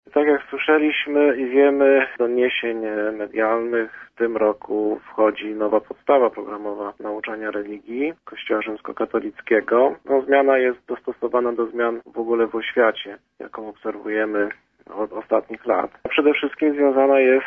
Tak jak słyszeliśmy i wiemy z doniesień medialnych, w tym roku wchodzi nowa podstawa programowa nauczania religii Kościoła rzymskokatolickiego. Zmiana jest dostosowana do zmian w ogóle w oświacie, jaką obserwujemy od ostatnich lat. Przede wszystkim związana jest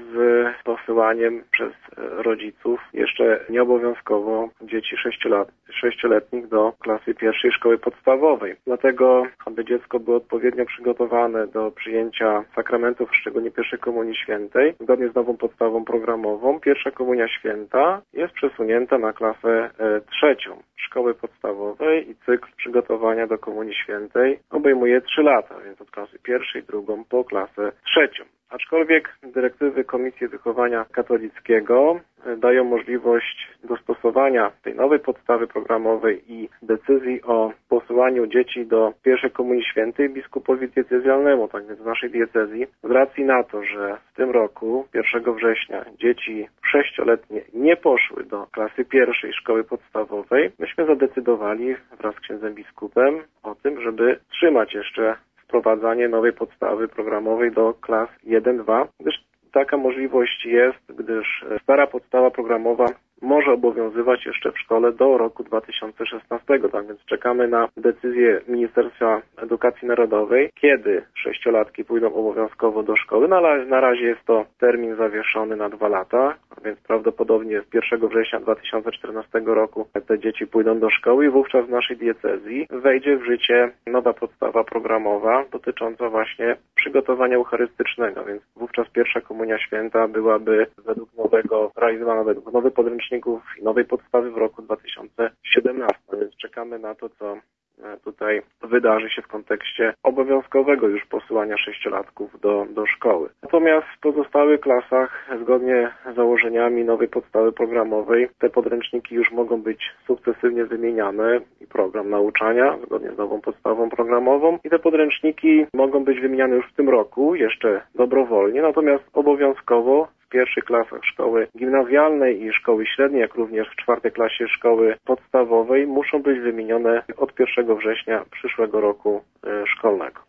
z posyłaniem przez rodziców jeszcze nieobowiązkowo dzieci 6-letnich do klasy pierwszej szkoły podstawowej. Dlatego, aby dziecko było odpowiednio przygotowane do przyjęcia sakramentów, szczególnie pierwszej komunii świętej, zgodnie z nową podstawą programową, pierwsza komunia święta jest przesunięta na klasę trzecią szkoły podstawowej i cykl przygotowania do komunii świętej obejmuje 3 lata, więc od klasy pierwszej, drugą po klasę trzecią. Aczkolwiek dyrektywy Komisji Wychowania Katolickiego dają możliwość dostosowania tej nowej podstawy programowej i decyzji o posyłaniu dzieci do pierwszej komunii świętej biskupowi diecezjalnemu, tak więc w naszej diecezji, z racji na to, że w tym roku, 1 września, dzieci 6-letnie nie poszły do klasy pierwszej szkoły podstawowej, myśmy zadecydowali wraz z księdzem biskupem o tym, żeby trzymać jeszcze wprowadzanie nowej podstawy programowej do klas 1-2, gdyż taka możliwość jest, gdyż stara podstawa programowa może obowiązywać jeszcze w szkole do roku 2016. Tak więc czekamy na decyzję Ministerstwa Edukacji Narodowej, kiedy 6-latki pójdą obowiązkowo do szkoły. Na razie jest to termin zawieszony na 2 lata, a więc prawdopodobnie z 1 września 2014 roku te dzieci pójdą do szkoły i wówczas w naszej diecezji wejdzie w życie nowa podstawa programowa dotycząca właśnie przygotowania eucharystycznego, więc wówczas pierwsza komunia święta byłaby według realizowana według nowych podręczników i nowej podstawy w roku 2017, więc czekamy na to, co tutaj wydarzy się w kontekście obowiązkowego już posyłania 6-latków do szkoły. Natomiast w pozostałych klasach, zgodnie z założeniami nowej podstawy programowej, te podręczniki już mogą być sukcesywnie wymieniane i program nauczania, zgodnie z nową podstawą programową, i te podręczniki mogą być wymieniane już w tym roku, jeszcze dobrowolnie, natomiast obowiązkowo w pierwszych klasach szkoły gimnazjalnej i szkoły średniej, jak również w 4. klasie szkoły podstawowej muszą być wymienione od 1 września przyszłego roku szkolnego.